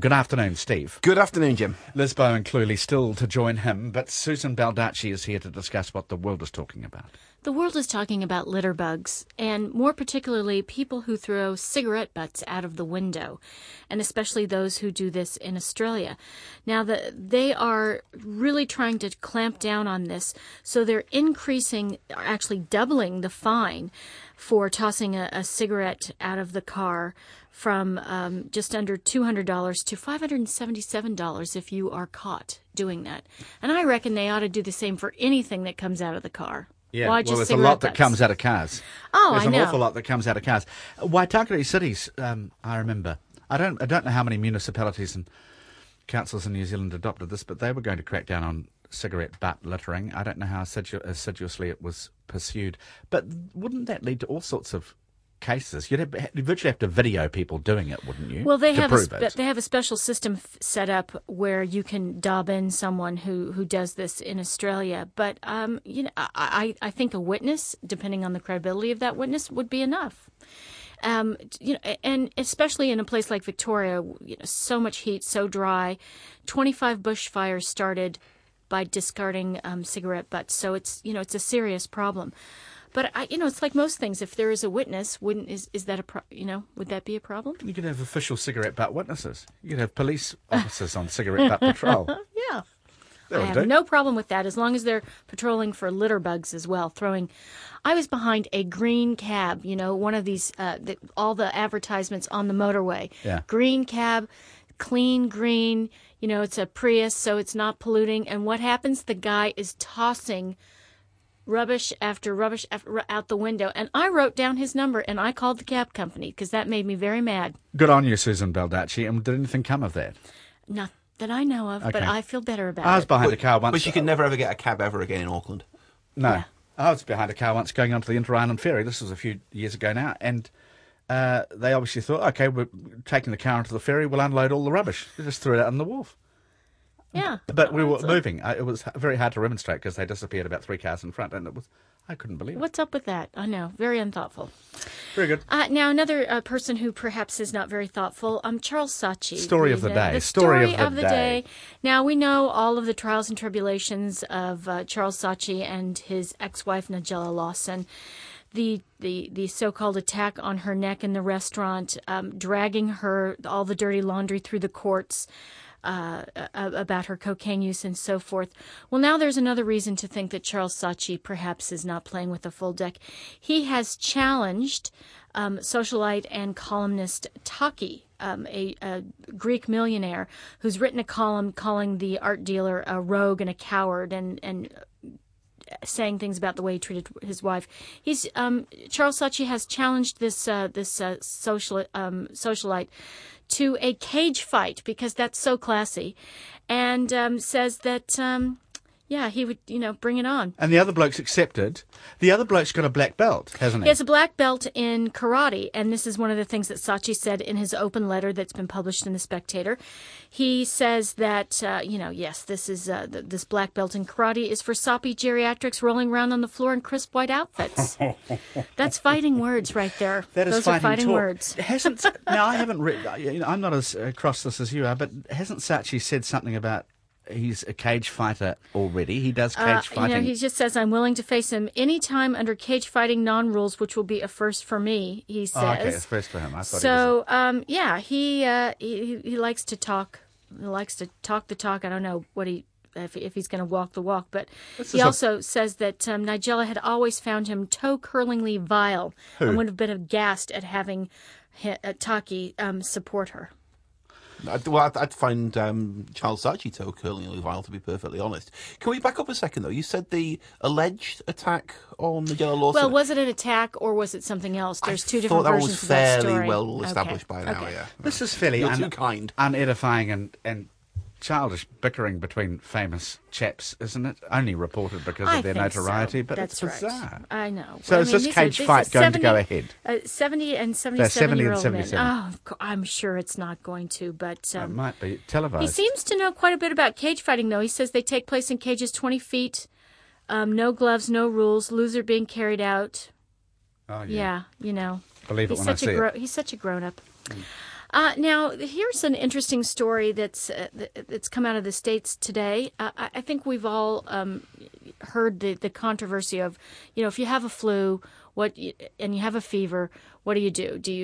Good afternoon, Steve. Good afternoon, Jim. Lisbo and Cluley still to join him, but Susan Baldacci is here to discuss what the world is talking about. The world is talking about litter bugs, and more particularly people who throw cigarette butts out of the window, and especially those who do this in Australia. Now, they are really trying to clamp down on this, so they're actually doubling the fine for tossing a cigarette out of the car from just under $200 to $577 if you are caught doing that. And I reckon they ought to do the same for anything that comes out of the car. Yeah, Why well, just there's a lot that butts? comes out of cars. Oh, there's I know. an awful lot that comes out of cars. Waitakere cities, I remember. I don't know how many municipalities and councils in New Zealand adopted this, but they were going to crack down on cigarette butt littering. I don't know how assiduously it was pursued. But wouldn't that lead to all sorts of cases? You'd virtually have to video people doing it, wouldn't you? Well, they to have prove it? they have a special system set up where you can dob in someone who does this in Australia. But I think a witness, depending on the credibility of that witness, would be enough. And especially in a place like Victoria, so much heat, so dry, 25 bushfires started by discarding cigarette butts. So it's a serious problem. But it's like most things. If there is a witness, would that be a problem? You could have official cigarette butt witnesses. You could have police officers on cigarette butt patrol. Yeah. That I would have do. no problem with that, as long as they're patrolling for litter bugs as well. I was behind a green cab, one of these, all the advertisements on the motorway. Yeah. Green cab, clean green, it's a Prius, so it's not polluting. And what happens? The guy is tossing rubbish after out the window. And I wrote down his number and I called the cab company because that made me very mad. Good on you, Susan Baldacci. And did anything come of that? Not that I know of, but Okay. I feel better about I was it. behind a car once. But you can never ever get a cab ever again in Auckland. No. Yeah. I was behind a car once going onto the Inter-Island Ferry. This was a few years ago now. And they obviously thought, OK, we're taking the car onto the ferry, we'll unload all the rubbish. They just threw it out on the wharf. Yeah. But we were moving. It was very hard to remonstrate because they disappeared about 3 cars in front. And I couldn't believe it. What's up with that? I know. Very unthoughtful. Very good. Now, another person who perhaps is not very thoughtful, Charles Saatchi. Story of the day. The story of the day. Now, we know all of the trials and tribulations of Charles Saatchi and his ex-wife, Nigella Lawson. The so-called attack on her neck in the restaurant, dragging all the dirty laundry through the courts, about her cocaine use and so forth. Well, now there's another reason to think that Charles Saatchi perhaps is not playing with a full deck. He has challenged socialite and columnist Taki, a Greek millionaire who's written a column calling the art dealer a rogue and a coward and saying things about the way he treated his wife. Charles Saatchi has challenged this socialite to a cage fight because that's so classy, and says that he would bring it on. And the other bloke's accepted. The other bloke's got a black belt, hasn't he? He has a black belt in karate, and this is one of the things that Saatchi said in his open letter that's been published in The Spectator. He says that, yes, this is this black belt in karate is for soppy geriatrics rolling around on the floor in crisp white outfits. That's fighting words right there. That is Those are fighting talk. words. Now, I haven't read, I'm not as across this as you are, but hasn't Saatchi said something about he's a cage fighter already? He does cage fighting. He just says, I'm willing to face him any time under cage fighting non-rules, which will be a first for me, he says. Oh, okay, it's first for him. I thought he likes to talk. He likes to talk the talk. I don't know if he's going to walk the walk, but he also says that Nigella had always found him toe-curlingly vile and would have been aghast at having Taki support her. I'd find Charles Saatchi toe-curlingly vile, to be perfectly honest. Can we back up a second, though? You said the alleged attack on Nigella Lawson. Well, was it an attack or was it something else? There's two different versions of that I thought that was story. fairly well established by now, Okay. yeah. This is fairly You're too kind. unedifying and childish bickering between famous chaps, isn't it? Only reported because of their think notoriety, so. but That's it's bizarre. Right. I know. So is this cage fight going to go ahead? 70 and 70 and 77-year-old men. 77. Oh, I'm sure it's not going to, but It might be televised. he seems to know quite a bit about cage fighting, though. He says they take place in cages 20 feet, no gloves, no rules, loser being carried out. Oh, yeah. Yeah, Believe it when I see it. He's such a grown-up. Now, here's an interesting story that's come out of the States today. I think we've all heard the controversy of, if you have a flu, and you have a fever, what do you do? Do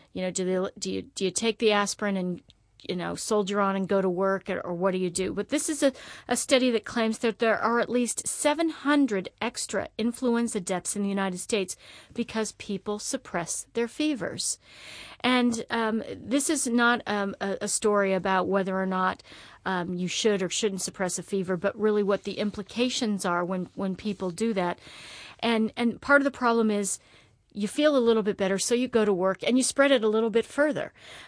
you take the aspirin and soldier on and go to work, or what do you do? But this is a study that claims that there are at least 700 extra influenza deaths in the United States because people suppress their fevers. And this is not a story about whether or not you should or shouldn't suppress a fever, but really what the implications are when people do that. And part of the problem is you feel a little bit better, so you go to work and you spread it a little bit further.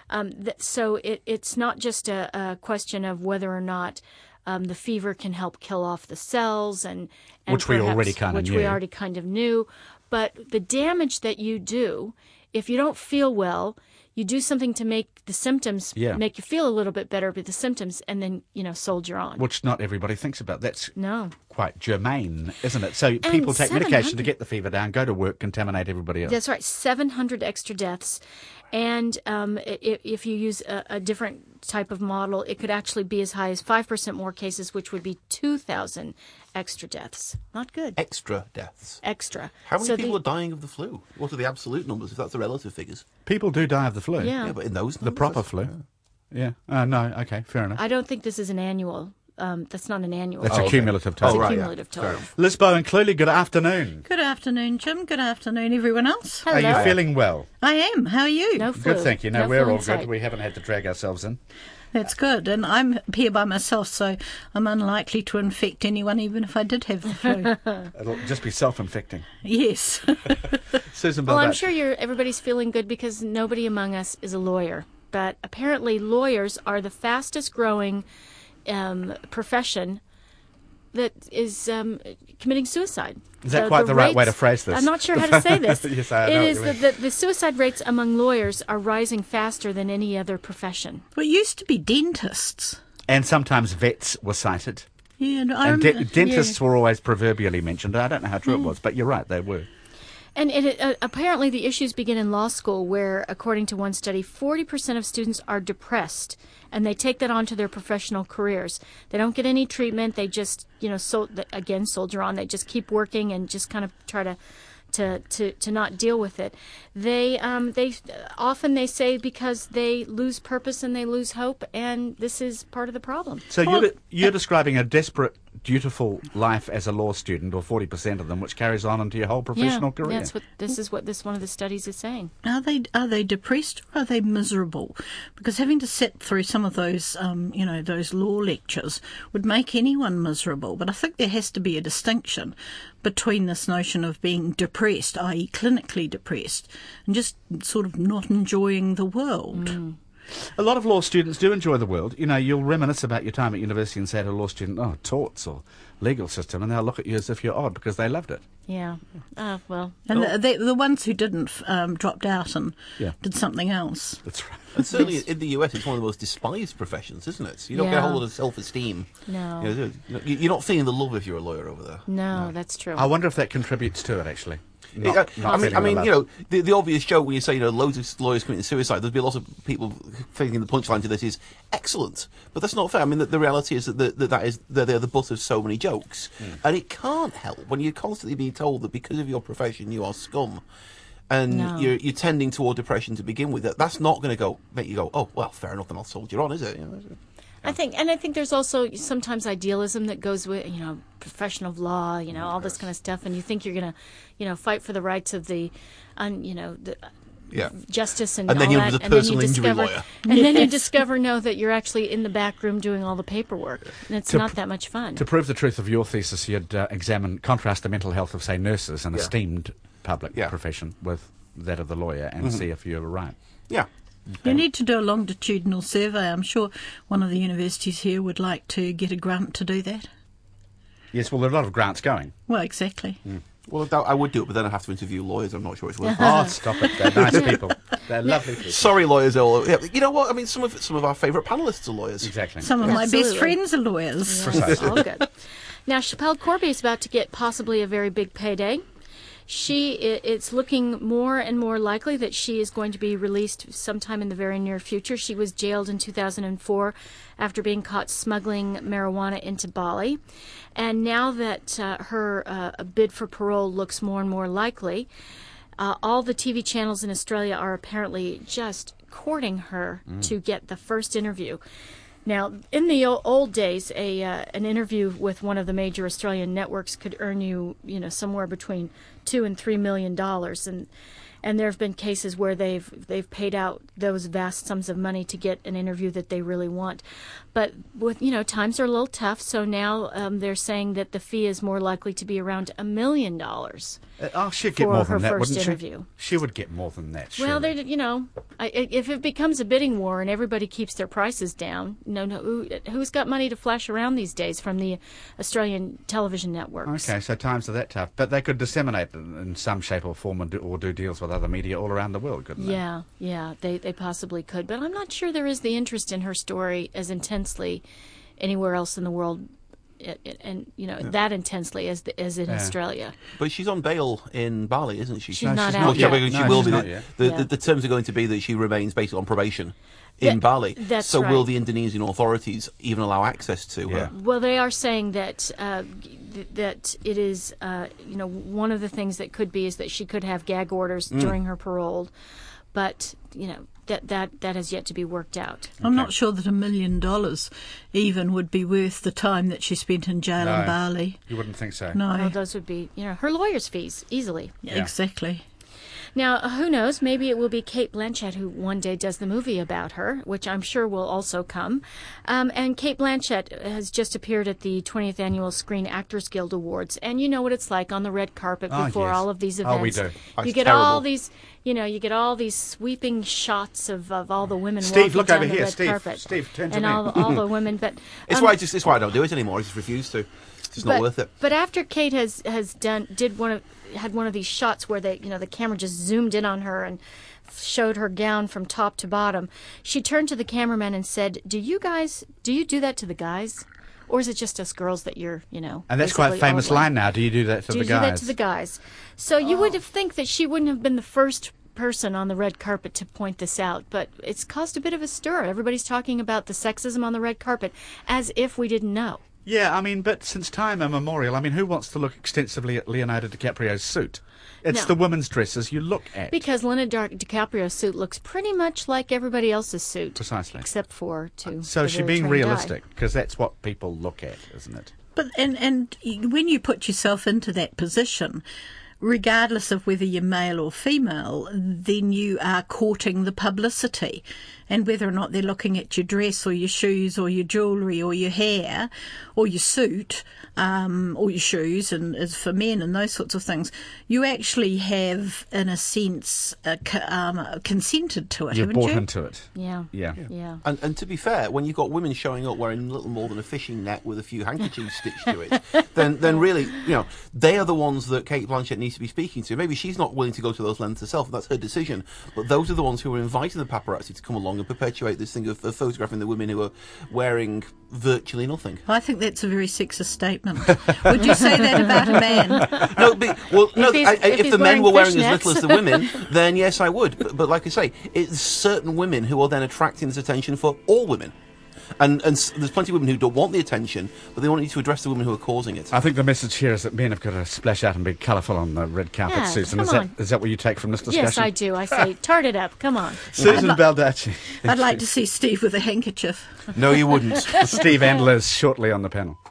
So it's not just a question of whether or not the fever can help kill off the cells, and which we already kind of knew, but the damage that you do if you don't feel well. You do something to make the symptoms make you feel a little bit better with the symptoms, and then, soldier on. Which not everybody thinks about. That's no. quite germane, isn't it? So people take medication to get the fever down, go to work, contaminate everybody else. That's right. 700 extra deaths. And if you use a different type of model, it could actually be as high as 5% more cases, which would be 2,000 extra deaths. Not good. Extra deaths. Extra. How many people are dying of the flu? What are the absolute numbers, if that's the relative figures? People do die of the flu. Yeah, but in those numbers, the proper flu. Yeah. No, okay, fair enough. I don't think this is an annual. That's not an annual. That's a cumulative total. It's a cumulative total. Liz Bowen Cluley, good afternoon. Good afternoon, Jim. Good afternoon, everyone else. Hello. Are you feeling well? I am. How are you? No flu. Good, thank you. No, No we're flu all in sight. good. We haven't had to drag ourselves in. That's good. And I'm here by myself, so I'm unlikely to infect anyone, even if I did have the flu. It'll just be self-infecting. Yes. Susan Well, I'm Beldat. sure everybody's feeling good because nobody among us is a lawyer. But apparently lawyers are the fastest growing profession that is committing suicide. Is that quite the right way to phrase this? I'm not sure how to say this. Yes, I know It what is you mean. that the suicide rates among lawyers are rising faster than any other profession. Well, it used to be dentists. And sometimes vets were cited. Yeah, and I And remember, dentists were always proverbially mentioned. I don't know how true it was, but you're right, they were. And apparently the issues begin in law school where, according to one study, 40% of students are depressed, and they take that on to their professional careers. They don't get any treatment. They just, soldier on. They just keep working and just kind of try to not deal with it. They often say because they lose purpose and they lose hope, and this is part of the problem. So you're describing a desperate, dutiful life as a law student, or 40% of them, which carries on into your whole professional career. Yeah, this is what one of the studies is saying. Are they depressed or are they miserable? Because having to sit through some of those, those law lectures would make anyone miserable. But I think there has to be a distinction between this notion of being depressed, i.e. clinically depressed, and just sort of not enjoying the world. A lot of law students do enjoy the world. You'll reminisce about your time at university and say to a law student, oh, torts or legal system, and they'll look at you as if you're odd because they loved it. Yeah. Well. And the ones who didn't dropped out and Yeah. did something else. That's right. And certainly in the US, it's one of the most despised professions, isn't it? So you don't get a Yeah. whole lot of self-esteem. No. You're not feeling the love if you're a lawyer over there. No, that's true. I wonder if that contributes to it, actually. I feeling mean, the love. the obvious joke when you say, loads of lawyers committing suicide, there'd be lots of people thinking the punchline to this is excellent, but that's not fair. I mean, the reality is that they're the butt of so many jokes, and it can't help when you're constantly being told that because of your profession you are scum, and No. you're tending toward depression to begin with. That's not going to make you go, oh well, fair enough, then I'll soldier on, is it? I think there's also sometimes idealism that goes with, profession of law, all this kind of stuff, and you think you're going to, fight for the rights of the Yeah. justice and And then all you're that, the and then personal you injury discover, lawyer. and then you discover that you're actually in the back room doing all the paperwork, and it's To not pr- that much fun. To prove the truth of your thesis, you'd contrast the mental health of, say, nurses, an esteemed public profession, with that of the lawyer, and see if you're right. Yeah. You need to do a longitudinal survey. I'm sure one of the universities here would like to get a grant to do that. Yes, well, there are a lot of grants going. Well, exactly. Well, I would do it, but then I'd have to interview lawyers. I'm not sure it's worth it. Oh, stop it. They're nice people. They're lovely people. Sorry, lawyers. Yeah, you know what? I mean, some of our favourite panellists are lawyers. Exactly. Some of my Absolutely. best friends are lawyers. Yeah, it's all good. Now, Chappelle Corby is about to get possibly a very big payday. It's looking more and more likely that she is going to be released sometime in the very near future. She was jailed in 2004 after being caught smuggling marijuana into Bali. And now that her bid for parole looks more and more likely, all the TV channels in Australia are apparently just courting her to get the first interview. Now, in the old days, an interview with one of the major Australian networks could earn you, somewhere between $2 and $3 million, and there have been cases where they've paid out those vast sums of money to get an interview that they really want. But with times are a little tough, so now they're saying that the fee is more likely to be around $1 million. She'd get more than that, first wouldn't interview. She would get more than that. Well, surely. if it becomes a bidding war and everybody keeps their prices down, who's got money to flash around these days from the Australian television networks? Okay, so times are that tough, but they could disseminate in some shape or form or do deals with other media all around the world, couldn't they? Yeah, they possibly could, but I'm not sure there is the interest in her story as intensely anywhere else in the world, and that intensely as in Australia. But she's on bail in Bali, isn't she? She's not out yet. yet. She will be. Not yet. The terms are going to be that she remains basically on probation in Bali. That's so right. will the Indonesian authorities even allow access to her? Well, they are saying that that it is one of the things that could be is that she could have gag orders during her parole, but that has yet to be worked out. I'm not sure that $1 million even would be worth the time that she spent in jail in Bali. You wouldn't think so. No. Well, those would be her lawyer's fees easily. Yeah. Exactly. Now, who knows? Maybe it will be Cate Blanchett who one day does the movie about her, which I'm sure will also come. And Cate Blanchett has just appeared at the 20th Annual Screen Actors Guild Awards. And you know what it's like on the red carpet before all of these events. Oh, we do. You get all these, you get all these sweeping shots of all the women Steve, walking look down over the here. red carpet. Steve, turn to and me. all the women. But It's why I don't do it anymore. I just refuse to. It's just not worth it. But after Kate had one of these shots where the camera just zoomed in on her and showed her gown from top to bottom, she turned to the cameraman and said, do you do that to the guys? Or is it just us girls that you're, And that's quite a famous line now. Do you do that to the guys? Do you do that to the guys? So you would think that she wouldn't have been the first person on the red carpet to point this out, but it's caused a bit of a stir. Everybody's talking about the sexism on the red carpet as if we didn't know. Yeah, but since time immemorial, who wants to look extensively at Leonardo DiCaprio's suit? It's the women's dresses you look at. Because Leonardo DiCaprio's suit looks pretty much like everybody else's suit. Precisely. Except for So is she being realistic? Because that's what people look at, isn't it? But and when you put yourself into that position, regardless of whether you're male or female, then you are courting the publicity. And whether or not they're looking at your dress or your shoes or your jewellery or your hair or your suit or your shoes, and as for men and those sorts of things, you actually have, in a sense, consented to it, You've haven't bought you? into it. Yeah. And to be fair, when you've got women showing up wearing little more than a fishing net with a few handkerchiefs stitched to it, then really, they are the ones that Cate Blanchett needs to be speaking to. Maybe she's not willing to go to those lengths herself, that's her decision. But those are the ones who are inviting the paparazzi to come along and perpetuate this thing of photographing the women who are wearing virtually nothing. I think that's a very sexist statement. Would you say that about a man? No, if the men were wearing fishnets. as little as the women, then yes, I would. But like I say, it's certain women who are then attracting this attention for all women. And there's plenty of women who don't want the attention, but they want you to address the women who are causing it. I think the message here is that men have got to splash out and be colourful on the red carpet, Yeah, Susan. come Is that what you take from this discussion? Yes, I do. I say, tart it up. Come on. Susan Baldacci. I'd like to see Steve with a handkerchief. No, you wouldn't. Steve and Liz shortly on the panel.